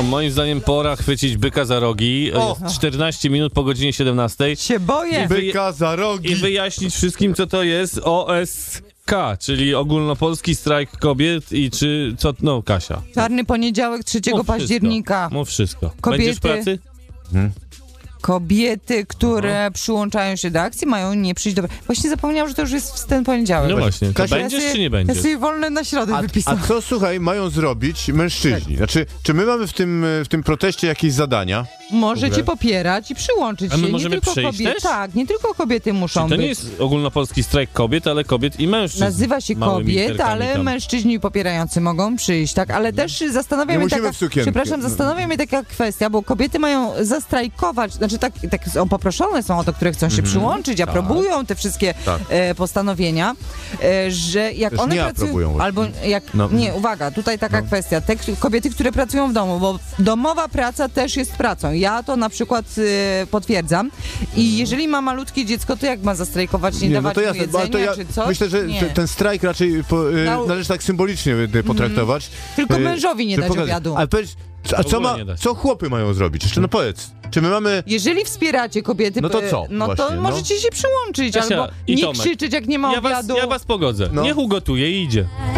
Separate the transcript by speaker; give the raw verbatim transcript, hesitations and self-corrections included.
Speaker 1: Moim zdaniem pora chwycić byka za rogi.
Speaker 2: O!
Speaker 1: Jest czternaście minut po godzinie siedemnastej.
Speaker 3: Się boję.
Speaker 2: Byka za rogi.
Speaker 1: I wyjaśnić wszystkim, co to jest O S K, czyli Ogólnopolski Strajk Kobiet i czy, co, no Kasia.
Speaker 3: Czarny poniedziałek trzeciego
Speaker 1: Mów
Speaker 3: października.
Speaker 1: Wszystko. Mów wszystko.
Speaker 3: Kobiety-
Speaker 1: Będziesz w pracy?
Speaker 3: Kobiety, które przyłączają się do akcji, mają nie przyjść do... Właśnie zapomniałam, że to już jest w ten poniedziałek.
Speaker 1: No właśnie, to
Speaker 2: Kasia,
Speaker 1: będziesz
Speaker 3: ja sobie,
Speaker 1: czy nie będziesz?
Speaker 3: Ja sobie wolne na środę
Speaker 2: A, a
Speaker 3: wypisałam.
Speaker 2: co, słuchaj, mają zrobić mężczyźni? Znaczy, czy my mamy w tym, w tym proteście jakieś zadania?
Speaker 3: Możecie popierać i przyłączyć
Speaker 1: A my
Speaker 3: się.
Speaker 1: możemy
Speaker 3: nie tylko
Speaker 1: przyjść
Speaker 3: kobiety.
Speaker 1: też?
Speaker 3: Tak, nie tylko kobiety muszą
Speaker 1: To
Speaker 3: być.
Speaker 1: nie jest Ogólnopolski Strajk Kobiet, ale kobiet i mężczyzn.
Speaker 3: Nazywa się
Speaker 1: Małymi
Speaker 3: kobiet,
Speaker 1: literkami
Speaker 3: ale
Speaker 1: tam.
Speaker 3: mężczyźni popierający mogą przyjść, tak? Ale też zastanawia
Speaker 2: Nie
Speaker 3: mnie
Speaker 2: musimy
Speaker 3: taka...
Speaker 2: w sukienkę.
Speaker 3: Przepraszam, zastanawia mnie taka kwestia, bo kobiety mają zastrajkować, znaczy tak, tak są poproszone są o to, które chcą się przyłączyć, aprobują te wszystkie
Speaker 2: Tak.
Speaker 3: e, postanowienia, e, że jak
Speaker 2: Też
Speaker 3: one
Speaker 2: nie
Speaker 3: pracują...
Speaker 2: aprobują właśnie.
Speaker 3: Albo jak...
Speaker 2: No.
Speaker 3: Nie, uwaga, tutaj taka kwestia. Te k- kobiety, które pracują w domu, bo domowa praca też jest pracą. Ja to na przykład e, potwierdzam. I jeżeli ma malutkie dziecko, to jak ma zastrajkować, nie,
Speaker 2: no
Speaker 3: dawać
Speaker 2: to
Speaker 3: mu
Speaker 2: jasne, bo
Speaker 3: jedzenia,
Speaker 2: to ja
Speaker 3: czy coś?
Speaker 2: myślę, że
Speaker 3: Nie.
Speaker 2: te- ten strajk raczej po, y,
Speaker 3: Dał-
Speaker 2: należy tak symbolicznie y, potraktować.
Speaker 3: Tylko
Speaker 2: Y,
Speaker 3: mężowi nie
Speaker 2: że
Speaker 3: dać
Speaker 2: pokazać-
Speaker 3: obiadu.
Speaker 2: Ale powiedz, a
Speaker 1: W
Speaker 2: co,
Speaker 1: ogóle
Speaker 2: ma,
Speaker 1: nie da się.
Speaker 2: co chłopy mają zrobić? Jeszcze no powiedz, czy my mamy...
Speaker 3: Jeżeli wspieracie kobiety,
Speaker 2: No to
Speaker 3: e,
Speaker 2: co
Speaker 3: no to
Speaker 2: właśnie, no?
Speaker 3: możecie się przyłączyć,
Speaker 1: Kasia
Speaker 3: albo
Speaker 1: i
Speaker 3: nie
Speaker 1: Tomek.
Speaker 3: krzyczeć, jak nie ma
Speaker 1: Ja was,
Speaker 3: obiadu.
Speaker 1: ja was pogodzę.
Speaker 2: No.
Speaker 1: Niech ugotuje i idzie.